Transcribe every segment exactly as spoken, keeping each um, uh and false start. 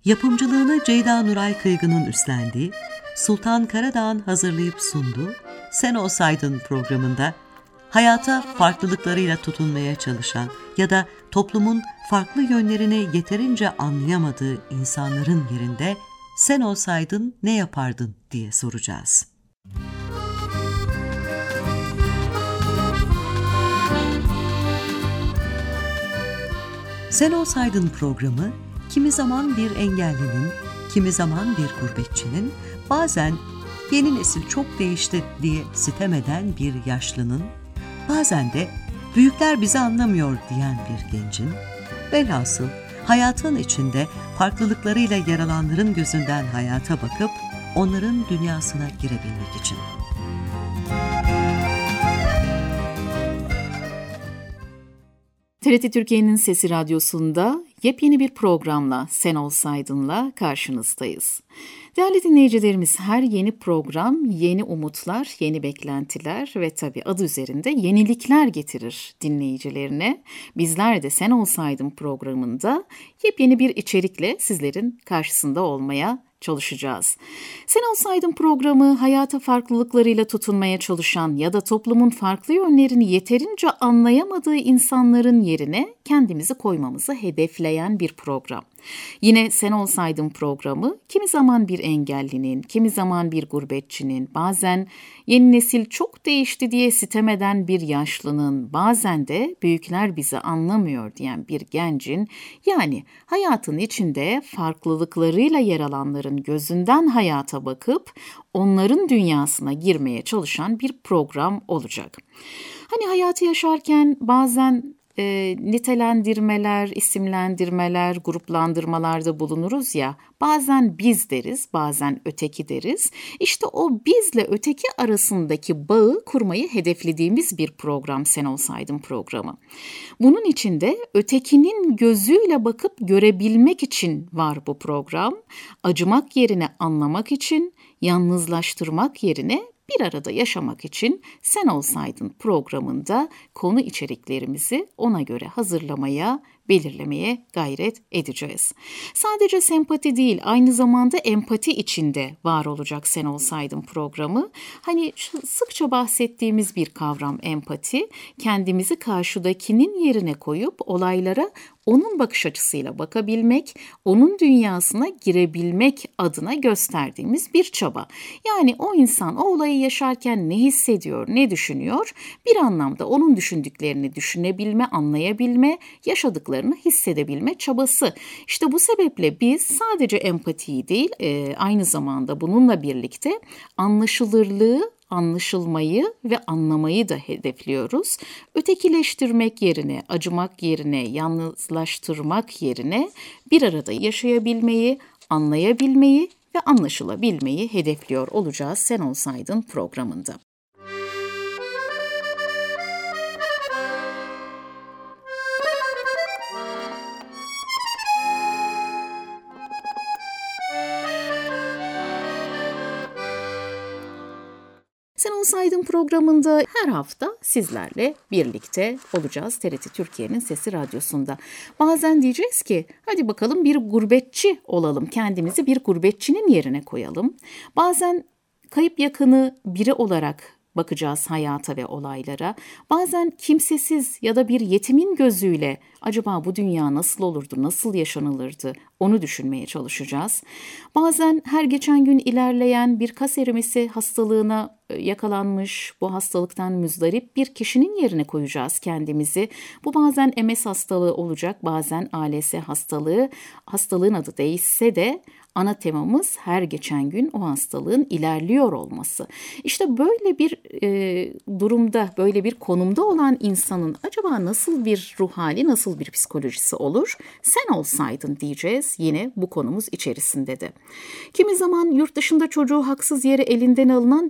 Yapımcılığını Ceyda Nuray Kıygı'nın üstlendiği, Sultan Karadağ'ın hazırlayıp sunduğu Sen Olsaydın programında hayata farklılıklarıyla tutunmaya çalışan ya da toplumun farklı yönlerini yeterince anlayamadığı insanların yerinde sen olsaydın ne yapardın diye soracağız. Sen Olsaydın programı kimi zaman bir engellinin, kimi zaman bir gurbetçinin, bazen yeni nesil çok değişti diye sitem eden bir yaşlının, bazen de büyükler bizi anlamıyor diyen bir gencin, velhasıl hayatın içinde farklılıklarıyla yer alanların gözünden hayata bakıp onların dünyasına girebilmek için. T R T Türkiye'nin Sesi Radyosu'nda yepyeni bir programla Sen Olsaydın'la karşınızdayız. Değerli dinleyicilerimiz, her yeni program yeni umutlar, yeni beklentiler ve tabii adı üzerinde yenilikler getirir dinleyicilerine. Bizler de Sen Olsaydın programında yepyeni bir içerikle sizlerin karşısında olmaya çalışacağız. Sen Olsaydın programı hayata farklılıklarıyla tutunmaya çalışan ya da toplumun farklı yönlerini yeterince anlayamadığı insanların yerine kendimizi koymamızı hedefleyen bir program. Yine Sen Olsaydın programı kimi zaman bir engellinin, kimi zaman bir gurbetçinin, bazen yeni nesil çok değişti diye sitem eden bir yaşlının, bazen de büyükler bizi anlamıyor diyen bir gencin, yani hayatın içinde farklılıklarıyla yer alanların gözünden hayata bakıp onların dünyasına girmeye çalışan bir program olacak. Hani hayatı yaşarken bazen E, nitelendirmeler, isimlendirmeler, gruplandırmalarda bulunuruz ya, bazen biz deriz, bazen öteki deriz. İşte o bizle öteki arasındaki bağı kurmayı hedeflediğimiz bir program Sen Olsaydın programı. Bunun için de ötekinin gözüyle bakıp görebilmek için var bu program. Acımak yerine anlamak için, yalnızlaştırmak yerine bir arada yaşamak için Sen Olsaydın programında konu içeriklerimizi ona göre hazırlamaya, belirlemeye gayret edeceğiz. Sadece sempati değil, aynı zamanda empati içinde var olacak Sen Olsaydın programı. Hani sıkça bahsettiğimiz bir kavram empati, kendimizi karşıdakinin yerine koyup olaylara onun bakış açısıyla bakabilmek, onun dünyasına girebilmek adına gösterdiğimiz bir çaba. Yani o insan o olayı yaşarken ne hissediyor, ne düşünüyor? Bir anlamda onun düşündüklerini düşünebilme, anlayabilme, yaşadıklarını hissedebilme çabası. İşte bu sebeple biz sadece empatiyi değil, e, aynı zamanda bununla birlikte anlaşılırlığı, anlaşılmayı ve anlamayı da hedefliyoruz. Ötekileştirmek yerine, acımak yerine, yalnızlaştırmak yerine bir arada yaşayabilmeyi, anlayabilmeyi ve anlaşılabilmeyi hedefliyor olacağız Sen Olsaydın programında. Sen Olsaydın programında her hafta sizlerle birlikte olacağız T R T Türkiye'nin Sesi Radyosu'nda. Bazen diyeceğiz ki hadi bakalım bir gurbetçi olalım, kendimizi bir gurbetçinin yerine koyalım. Bazen kayıp yakını biri olarak bakacağız hayata ve olaylara. Bazen kimsesiz ya da bir yetimin gözüyle acaba bu dünya nasıl olurdu, nasıl yaşanılırdı onu düşünmeye çalışacağız. Bazen her geçen gün ilerleyen bir kas erimesi hastalığına yakalanmış, bu hastalıktan müzdarip bir kişinin yerine koyacağız kendimizi. Bu bazen M S hastalığı olacak, bazen A L S hastalığı. Hastalığın adı değişse de ana temamız her geçen gün o hastalığın ilerliyor olması. İşte böyle bir e, durumda, böyle bir konumda olan insanın acaba nasıl bir ruh hali, nasıl bir psikolojisi olur? Sen olsaydın diyeceğiz yine bu konumuz içerisinde de. Kimi zaman yurt dışında çocuğu haksız yere elinden alınan bir aile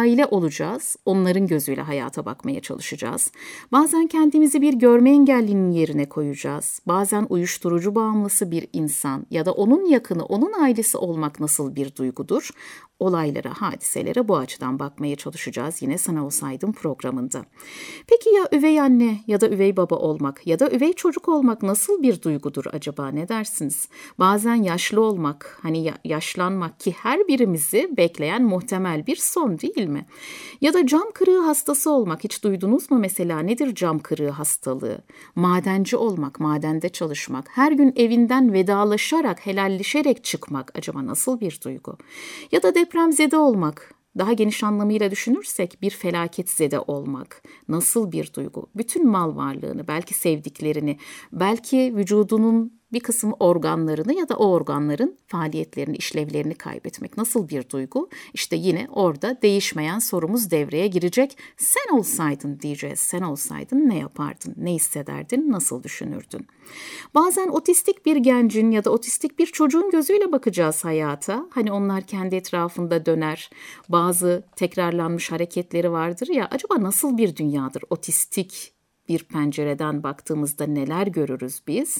aile olacağız. Onların gözüyle hayata bakmaya çalışacağız. Bazen kendimizi bir görme engellinin yerine koyacağız. Bazen uyuşturucu bağımlısı bir insan ya da onun yakını, onun ailesi olmak nasıl bir duygudur? Olaylara, hadiselere bu açıdan bakmaya çalışacağız yine Sen Olsaydın programında. Peki ya üvey anne ya da üvey baba olmak ya da üvey çocuk olmak nasıl bir duygudur acaba, ne dersiniz? Bazen yaşlı olmak, hani yaşlanmak ki her birimizi bekleyen muhtemel bir son değil mi? Ya da cam kırığı hastası olmak, hiç duydunuz mu mesela, nedir cam kırığı hastalığı? Madenci olmak, madende çalışmak, her gün evinden vedalaşarak, helalleşerek çıkmak acaba nasıl bir duygu? Ya da depremzede olmak, daha geniş anlamıyla düşünürsek bir felaketsede olmak nasıl bir duygu? Bütün mal varlığını, belki sevdiklerini, belki vücudunun bir kısım organlarını ya da o organların faaliyetlerini, işlevlerini kaybetmek nasıl bir duygu? İşte yine orada değişmeyen sorumuz devreye girecek. Sen olsaydın diyeceğiz. Sen olsaydın ne yapardın? Ne hissederdin? Nasıl düşünürdün? Bazen otistik bir gencin ya da otistik bir çocuğun gözüyle bakacağız hayata. Hani onlar kendi etrafında döner. Bazı tekrarlanmış hareketleri vardır ya. Acaba nasıl bir dünyadır? Otistik bir pencereden baktığımızda neler görürüz biz?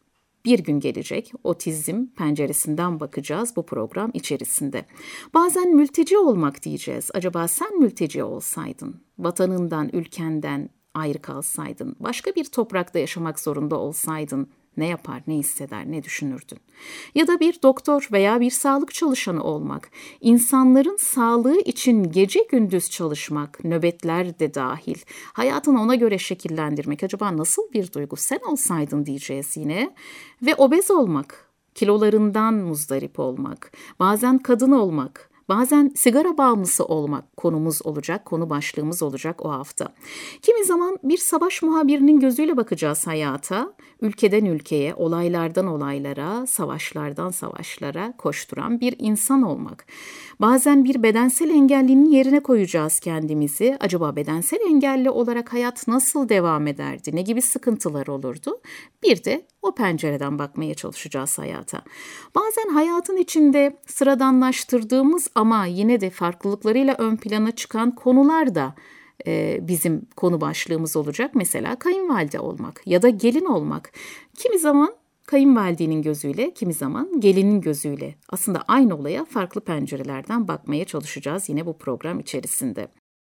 Bir gün gelecek, otizm penceresinden bakacağız bu program içerisinde. Bazen mülteci olmak diyeceğiz. Acaba sen mülteci olsaydın, vatanından, ülkenden ayrı kalsaydın, başka bir toprakta yaşamak zorunda olsaydın, ne yapar, ne hisseder, ne düşünürdün? Ya da bir doktor veya bir sağlık çalışanı olmak, insanların sağlığı için gece gündüz çalışmak, nöbetler de dahil, hayatını ona göre şekillendirmek acaba nasıl bir duygu? Sen olsaydın diyeceğiz yine. Ve obez olmak, kilolarından muzdarip olmak, bazen kadın olmak, bazen sigara bağımlısı olmak konumuz olacak, konu başlığımız olacak o hafta. Kimi zaman bir savaş muhabirinin gözüyle bakacağız hayata, ülkeden ülkeye, olaylardan olaylara, savaşlardan savaşlara koşturan bir insan olmak. Bazen bir bedensel engellinin yerine koyacağız kendimizi. Acaba bedensel engelli olarak hayat nasıl devam ederdi? Ne gibi sıkıntılar olurdu? Bir de o pencereden bakmaya çalışacağız hayata. Bazen hayatın içinde sıradanlaştırdığımız ama yine de farklılıklarıyla ön plana çıkan konular da e, bizim konu başlığımız olacak. Mesela kayınvalide olmak ya da gelin olmak. Kimi zaman kayınvalidenin gözüyle, kimi zaman gelinin gözüyle. Aslında aynı olaya farklı pencerelerden bakmaya çalışacağız yine bu program içerisinde.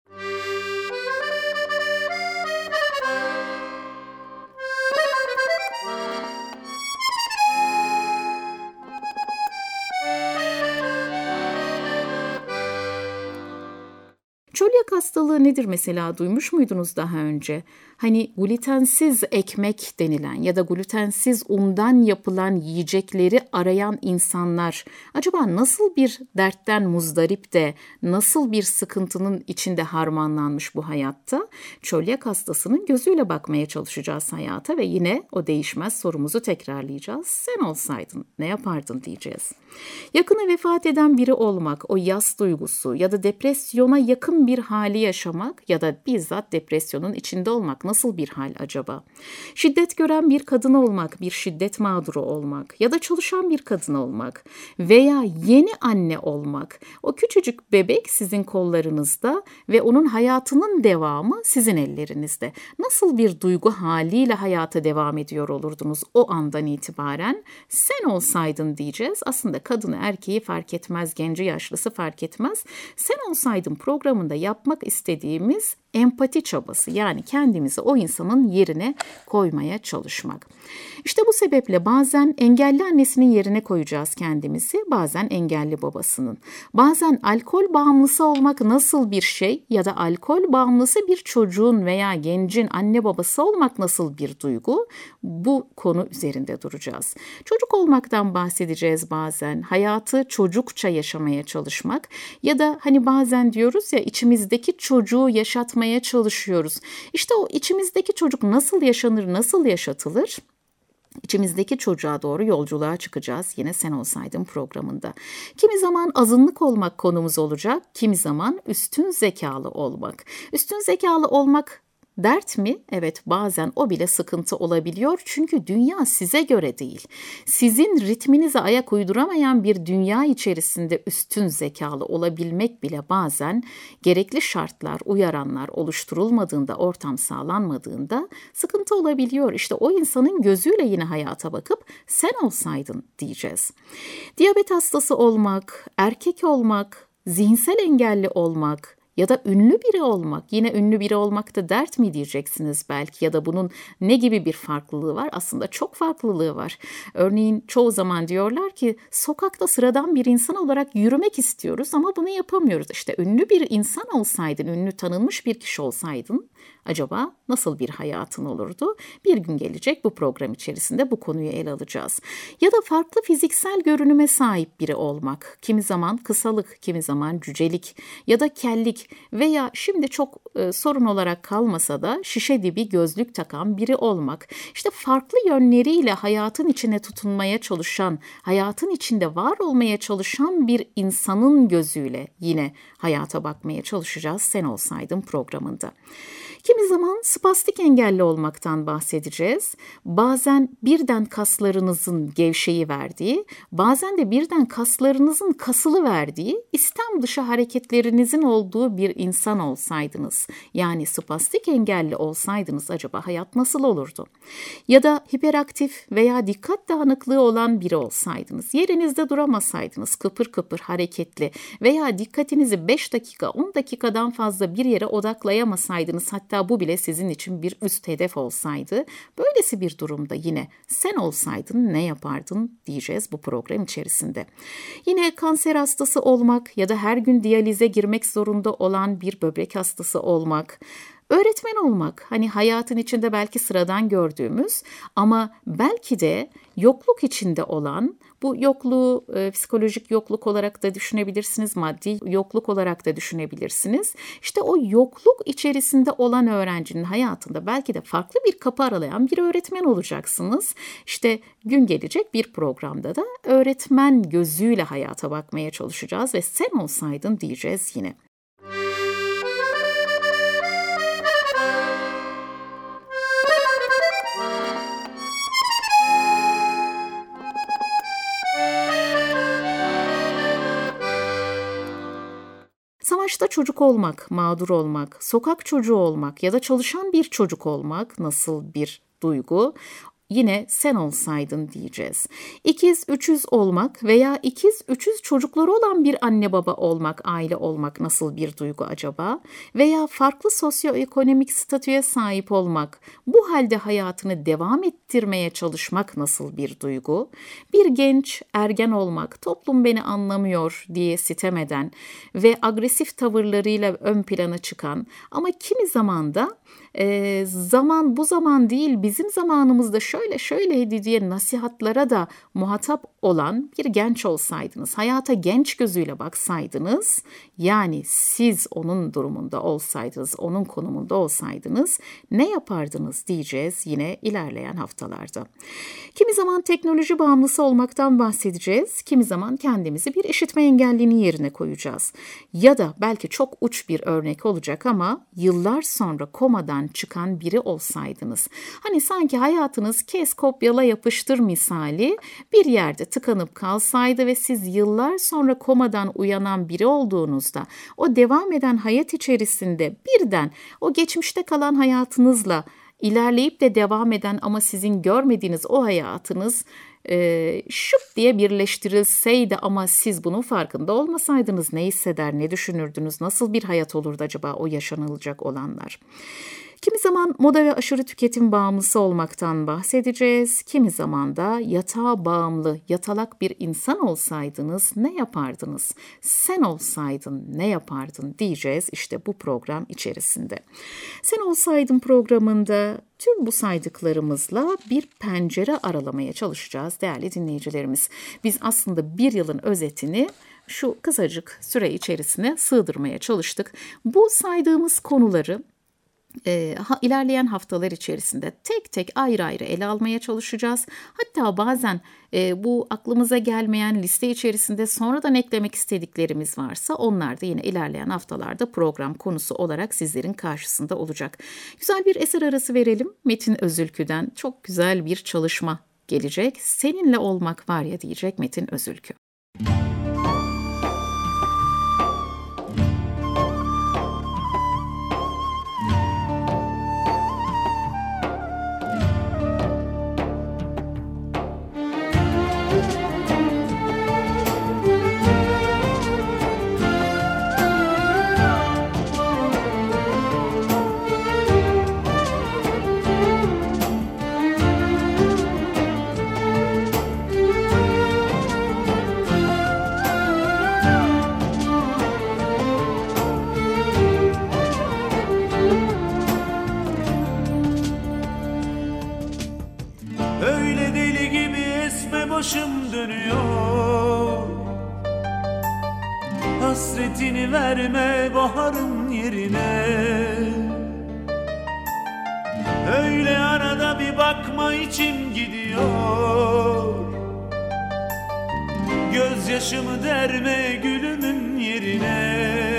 Çölyak hastalığı nedir mesela, duymuş muydunuz daha önce? Hani glutensiz ekmek denilen ya da glutensiz undan yapılan yiyecekleri arayan insanlar acaba nasıl bir dertten muzdarip de nasıl bir sıkıntının içinde harmanlanmış bu hayatta? Çölyak hastasının gözüyle bakmaya çalışacağız hayata ve yine o değişmez sorumuzu tekrarlayacağız. Sen olsaydın ne yapardın diyeceğiz. Yakını vefat eden biri olmak, o yas duygusu ya da depresyona yakın bir hali yaşamak ya da bizzat depresyonun içinde olmak nasıl bir hal acaba? Şiddet gören bir kadın olmak, bir şiddet mağduru olmak ya da çalışan bir kadın olmak veya yeni anne olmak. O küçücük bebek sizin kollarınızda ve onun hayatının devamı sizin ellerinizde. Nasıl bir duygu haliyle hayata devam ediyor olurdunuz o andan itibaren? Sen olsaydın diyeceğiz. Aslında kadını erkeği fark etmez, genci yaşlısı fark etmez. Sen olsaydın programında yapmak istediğimiz empati çabası, yani kendimizi o insanın yerine koymaya çalışmak. İşte bu sebeple bazen engelli annesinin yerine koyacağız kendimizi, bazen engelli babasının. Bazen alkol bağımlısı olmak nasıl bir şey ya da alkol bağımlısı bir çocuğun veya gencin anne babası olmak nasıl bir duygu? Bu konu üzerinde duracağız. Çocuk olmaktan bahsedeceğiz bazen. Hayatı çocukça yaşamaya çalışmak ya da hani bazen diyoruz ya, içimizdeki çocuğu yaşatmaya çalışıyoruz. İşte o içimizdeki çocuk nasıl yaşanır, nasıl yaşatılır? İçimizdeki çocuğa doğru yolculuğa çıkacağız yine Sen Olsaydın programında. Kimi zaman azınlık olmak konumuz olacak, kimi zaman üstün zekalı olmak. Üstün zekalı olmak Dert mi? Evet, bazen o bile sıkıntı olabiliyor. Çünkü dünya size göre değil. Sizin ritminize ayak uyduramayan bir dünya içerisinde üstün zekalı olabilmek bile bazen gerekli şartlar, uyaranlar oluşturulmadığında, ortam sağlanmadığında sıkıntı olabiliyor. İşte o insanın gözüyle yine hayata bakıp sen olsaydın diyeceğiz. Diyabet hastası olmak, erkek olmak, zihinsel engelli olmak ya da ünlü biri olmak, yine ünlü biri olmak da dert mi diyeceksiniz belki, ya da bunun ne gibi bir farklılığı var? Aslında çok farklılığı var. Örneğin çoğu zaman diyorlar ki sokakta sıradan bir insan olarak yürümek istiyoruz ama bunu yapamıyoruz. İşte ünlü bir insan olsaydın, ünlü tanınmış bir kişi olsaydın acaba nasıl bir hayatın olurdu? Bir gün gelecek, bu program içerisinde bu konuyu ele alacağız. Ya da farklı fiziksel görünüme sahip biri olmak. Kimi zaman kısalık, kimi zaman cücelik ya da kellik veya şimdi çok e, sorun olarak kalmasa da şişe dibi gözlük takan biri olmak. İşte farklı yönleriyle hayatın içine tutunmaya çalışan, hayatın içinde var olmaya çalışan bir insanın gözüyle yine hayata bakmaya çalışacağız Sen Olsaydın programında. Kimi zaman spastik engelli olmaktan bahsedeceğiz. Bazen birden kaslarınızın gevşeyi verdiği, bazen de birden kaslarınızın kasılı verdiği, istem dışı hareketlerinizin olduğu bir insan olsaydınız, yani spastik engelli olsaydınız acaba hayat nasıl olurdu? Ya da hiperaktif veya dikkat dağınıklığı olan biri olsaydınız, yerinizde duramasaydınız, kıpır kıpır hareketli veya dikkatinizi beş dakika, on dakikadan fazla bir yere odaklayamasaydınız, hatta bu bile sizin için bir üst hedef olsaydı, böylesi bir durumda yine sen olsaydın ne yapardın diyeceğiz bu program içerisinde. Yine kanser hastası olmak ya da her gün diyalize girmek zorunda olan bir böbrek hastası olmak, öğretmen olmak, hani hayatın içinde belki sıradan gördüğümüz ama belki de yokluk içinde olan, bu yokluğu e, psikolojik yokluk olarak da düşünebilirsiniz, maddi yokluk olarak da düşünebilirsiniz. İşte o yokluk içerisinde olan öğrencinin hayatında belki de farklı bir kapı aralayan bir öğretmen olacaksınız. İşte gün gelecek, bir programda da öğretmen gözüyle hayata bakmaya çalışacağız ve sen olsaydın diyeceğiz yine. Savaşta çocuk olmak, mağdur olmak, sokak çocuğu olmak ya da çalışan bir çocuk olmak nasıl bir duygu? Yine sen olsaydın diyeceğiz. İkiz, üçüz olmak veya ikiz, üçüz çocukları olan bir anne baba olmak, aile olmak nasıl bir duygu acaba? Veya farklı sosyoekonomik statüye sahip olmak, bu halde hayatını devam ettirmeye çalışmak nasıl bir duygu? Bir genç, ergen olmak, toplum beni anlamıyor diye sitem eden ve agresif tavırlarıyla ön plana çıkan ama kimi zaman da e, zaman bu zaman değil, bizim zamanımızda şöyle şöyleydi diye nasihatlara da muhatap olan bir genç olsaydınız, hayata genç gözüyle baksaydınız, yani siz onun durumunda olsaydınız, onun konumunda olsaydınız ne yapardınız diyeceğiz yine ilerleyen haftalarda. Kimi zaman teknoloji bağımlısı olmaktan bahsedeceğiz, kimi zaman kendimizi bir işitme engellinin yerine koyacağız. Ya da belki çok uç bir örnek olacak ama yıllar sonra komadan çıkan biri olsaydınız. Hani sanki hayatınız kes kopyala yapıştır misali bir yerde tıkanıp kalsaydı ve siz yıllar sonra komadan uyanan biri olduğunuzda o devam eden hayat içerisinde birden o geçmişte kalan hayatınızla ilerleyip de devam eden ama sizin görmediğiniz o hayatınız e, şıp diye birleştirilseydi ama siz bunun farkında olmasaydınız ne hisseder, ne düşünürdünüz, nasıl bir hayat olurdu acaba o yaşanılacak olanlar? Kimi zaman moda ve aşırı tüketim bağımlısı olmaktan bahsedeceğiz. Kimi zaman da yatağa bağımlı, yatalak bir insan olsaydınız ne yapardınız? Sen olsaydın ne yapardın diyeceğiz işte bu program içerisinde. Sen olsaydın programında tüm bu saydıklarımızla bir pencere aralamaya çalışacağız değerli dinleyicilerimiz. Biz aslında bir yılın özetini şu kısacık süre içerisine sığdırmaya çalıştık. Bu saydığımız konuları E, ha, ilerleyen haftalar içerisinde tek tek ayrı ayrı ele almaya çalışacağız. Hatta bazen e, bu aklımıza gelmeyen liste içerisinde sonradan eklemek istediklerimiz varsa onlar da yine ilerleyen haftalarda program konusu olarak sizlerin karşısında olacak. Güzel bir eser arası verelim. Metin Özülkü'den çok güzel bir çalışma gelecek. Seninle olmak var ya diyecek Metin Özülkü. Başım dönüyor, hasretini verme baharın yerine. Öyle arada bir bakma içim gidiyor, gözyaşımı derme gülümün yerine.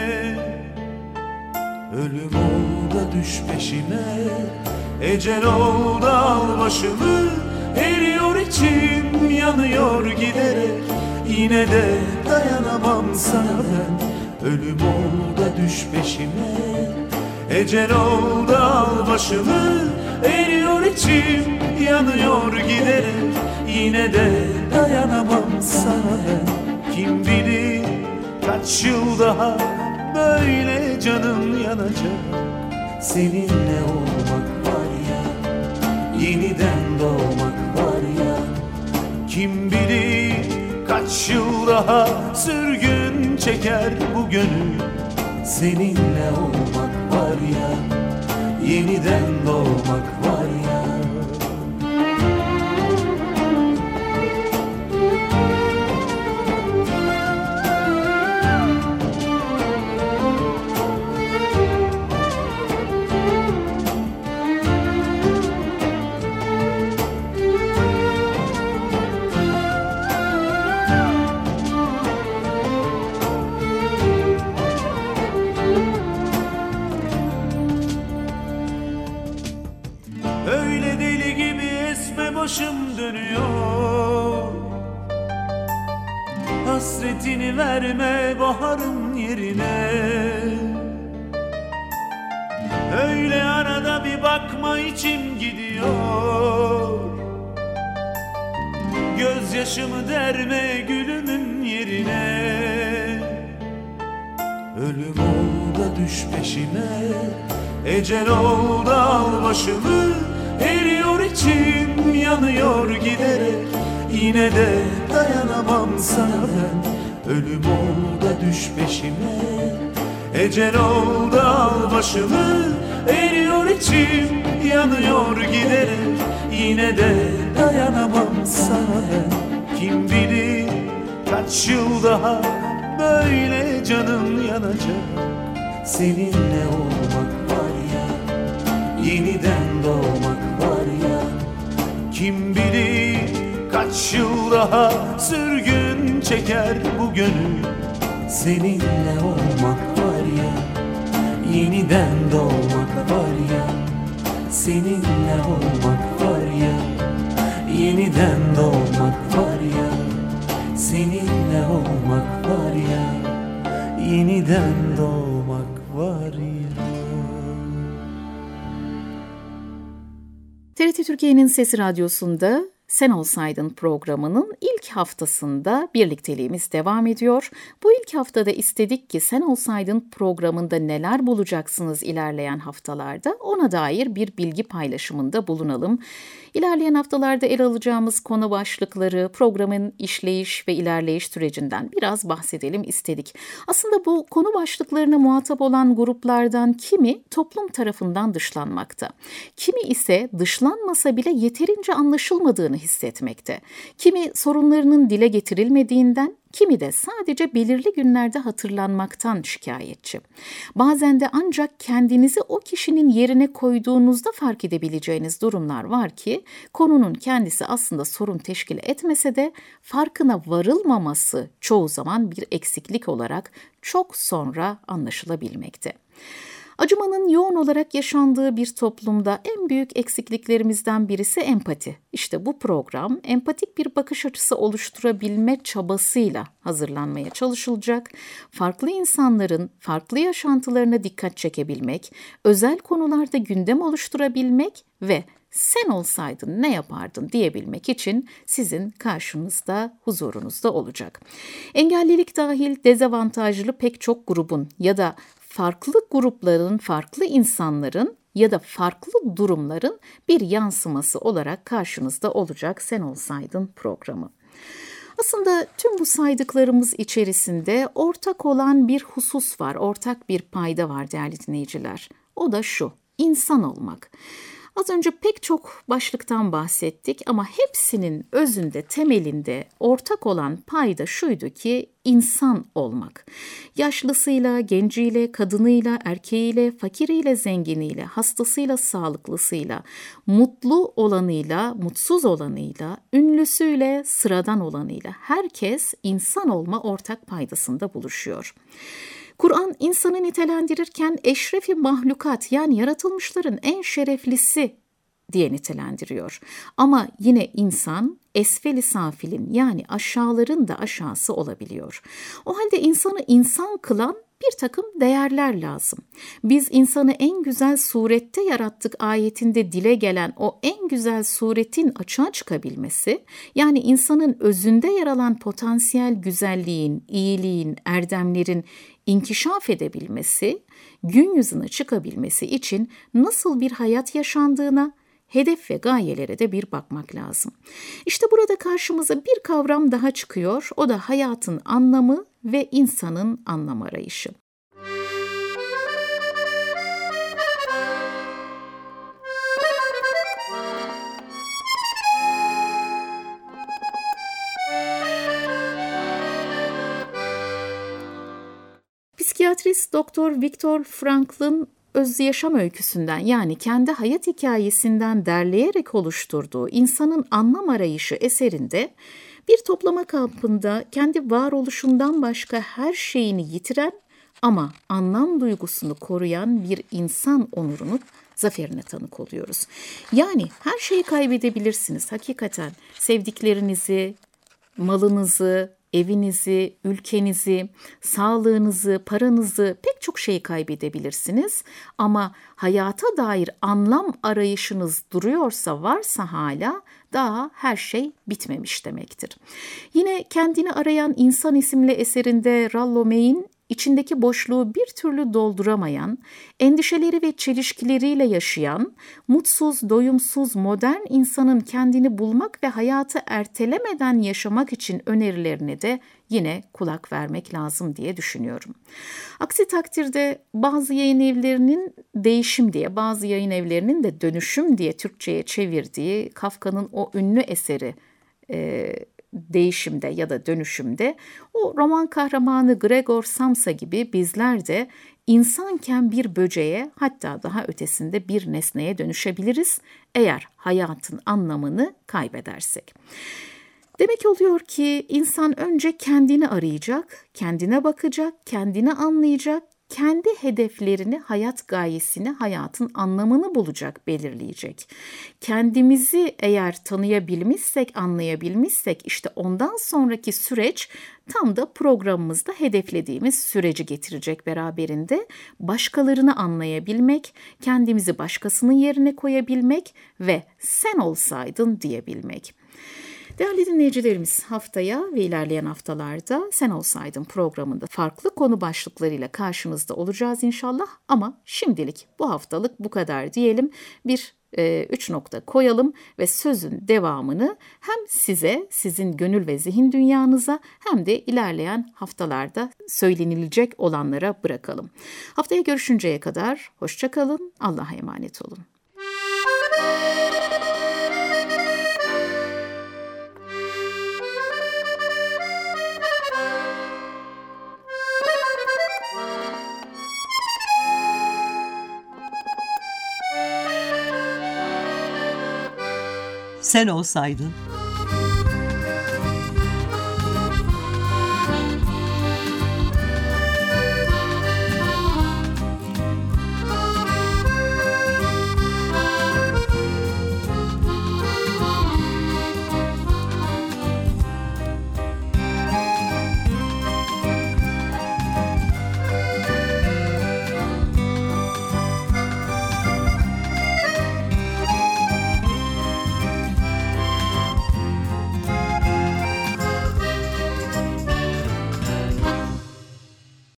Ölüm ol da düş peşime, ecel ol da al başımı. Eriyor içim, yanıyor giderek, yine de dayanamam sana ben. Ölüm ol da düş peşime, ecel ol da al başımı. Eriyor içim, yanıyor giderek, yine de dayanamam sana ben. Kim bilir kaç yıl daha böyle canım yanacak. Seninle olmak var ya, yeniden doğmak var ya. Kim bilir kaç yıl daha sürgün çeker bu gönül. Seninle olmak var ya, yeniden doğmak var ya. Başım dönüyor, hasretini verme baharın yerine. Öyle arada bir bakma içim gidiyor, gözyaşımı derme gülümün yerine. Ölüm ol da düş peşime, ecel ol da al başımı. Eriyor içim, yanıyor giderek, yine de dayanamam sana ben. Ölüm ol da düş peşime, ecel ol da al başımı. Eriyor içim, yanıyor giderek, yine de dayanamam sana ben. Kim bilir kaç yıl daha böyle canım yanacak. Seninle olmak var ya, yeniden doğmak var ya. Kim bilir kaç yıl daha sürgün çeker bu gönül. Seninle olmak var ya, yeniden doğmak var ya. Seninle olmak var ya, yeniden doğmak var ya. Seninle olmak var ya, yeniden doğmak var ya. T R T Türkiye'nin Sesi Radyosu'nda Sen Olsaydın programının ilk haftasında birlikteliğimiz devam ediyor. Bu ilk haftada istedik ki Sen Olsaydın programında neler bulacaksınız ilerleyen haftalarda, ona dair bir bilgi paylaşımında bulunalım. İlerleyen haftalarda ele alacağımız konu başlıkları, programın işleyiş ve ilerleyiş sürecinden biraz bahsedelim istedik. Aslında bu konu başlıklarına muhatap olan gruplardan kimi toplum tarafından dışlanmakta, kimi ise dışlanmasa bile yeterince anlaşılmadığını olmadığını hissetmekte. Kimi sorunlarının dile getirilmediğinden, kimi de sadece belirli günlerde hatırlanmaktan şikayetçi. Bazen de ancak kendinizi o kişinin yerine koyduğunuzda fark edebileceğiniz durumlar var ki, konunun kendisi aslında sorun teşkil etmese de farkına varılmaması çoğu zaman bir eksiklik olarak çok sonra anlaşılabilmekte. Acımanın yoğun olarak yaşandığı bir toplumda en büyük eksikliklerimizden birisi empati. İşte bu program empatik bir bakış açısı oluşturabilme çabasıyla hazırlanmaya çalışılacak. Farklı insanların farklı yaşantılarına dikkat çekebilmek, özel konularda gündem oluşturabilmek ve sen olsaydın ne yapardın diyebilmek için sizin karşınızda, huzurunuzda olacak. Engellilik dahil dezavantajlı pek çok grubun ya da farklı grupların, farklı insanların ya da farklı durumların bir yansıması olarak karşınızda olacak Sen Olsaydın programı. Aslında tüm bu saydıklarımız içerisinde ortak olan bir husus var, ortak bir payda var değerli dinleyiciler. O da şu, insan olmak. Az önce pek çok başlıktan bahsettik ama hepsinin özünde, temelinde ortak olan payda şuydu ki insan olmak. Yaşlısıyla, genciyle, kadınıyla, erkeğiyle, fakiriyle, zenginiyle, hastasıyla, sağlıklısıyla, mutlu olanıyla, mutsuz olanıyla, ünlüsüyle, sıradan olanıyla herkes insan olma ortak paydasında buluşuyor. Kur'an insanı nitelendirirken eşrefi mahlukat yani yaratılmışların en şereflisi diye nitelendiriyor. Ama yine insan esfeli safilin yani aşağıların da aşağısı olabiliyor. O halde insanı insan kılan bir takım değerler lazım. Biz insanı en güzel surette yarattık ayetinde dile gelen o en güzel suretin açığa çıkabilmesi, yani insanın özünde yer alan potansiyel güzelliğin, iyiliğin, erdemlerin inkişaf edebilmesi, gün yüzüne çıkabilmesi için nasıl bir hayat yaşandığına, hedef ve gayelere de bir bakmak lazım. İşte burada karşımıza bir kavram daha çıkıyor, o da hayatın anlamı ve insanın anlam arayışı. Psikiyatrist Doktor Viktor Frankl'ın öz yaşam öyküsünden yani kendi hayat hikayesinden derleyerek oluşturduğu İnsanın Anlam Arayışı eserinde bir toplama kampında kendi varoluşundan başka her şeyini yitiren ama anlam duygusunu koruyan bir insan onurunu zaferine tanık oluyoruz. Yani her şeyi kaybedebilirsiniz hakikaten. Sevdiklerinizi, malınızı, evinizi, ülkenizi, sağlığınızı, paranızı, pek çok şeyi kaybedebilirsiniz. Ama hayata dair anlam arayışınız duruyorsa, varsa hala daha her şey bitmemiş demektir. Yine Kendini Arayan İnsan isimli eserinde Rollo May'in içindeki boşluğu bir türlü dolduramayan, endişeleri ve çelişkileriyle yaşayan, mutsuz, doyumsuz, modern insanın kendini bulmak ve hayatı ertelemeden yaşamak için önerilerine de yine kulak vermek lazım diye düşünüyorum. Aksi takdirde bazı yayın evlerinin değişim diye, bazı yayın evlerinin de dönüşüm diye Türkçe'ye çevirdiği Kafka'nın o ünlü eseri e, değişimde ya da dönüşümde o roman kahramanı Gregor Samsa gibi bizler de insanken bir böceğe, hatta daha ötesinde bir nesneye dönüşebiliriz eğer hayatın anlamını kaybedersek. Demek oluyor ki insan önce kendini arayacak, kendine bakacak, kendini anlayacak, kendi hedeflerini, hayat gayesini, hayatın anlamını bulacak, belirleyecek. Kendimizi eğer tanıyabilmişsek, anlayabilmişsek işte ondan sonraki süreç tam da programımızda hedeflediğimiz süreci getirecek beraberinde. Başkalarını anlayabilmek, kendimizi başkasının yerine koyabilmek ve sen olsaydın diyebilmek. Değerli dinleyicilerimiz, haftaya ve ilerleyen haftalarda Sen Olsaydın programında farklı konu başlıklarıyla karşınızda olacağız inşallah. Ama şimdilik bu haftalık bu kadar diyelim. Bir e, üç nokta koyalım ve sözün devamını hem size, sizin gönül ve zihin dünyanıza hem de ilerleyen haftalarda söylenilecek olanlara bırakalım. Haftaya görüşünceye kadar hoşça kalın, Allah'a emanet olun. sen olsaydın.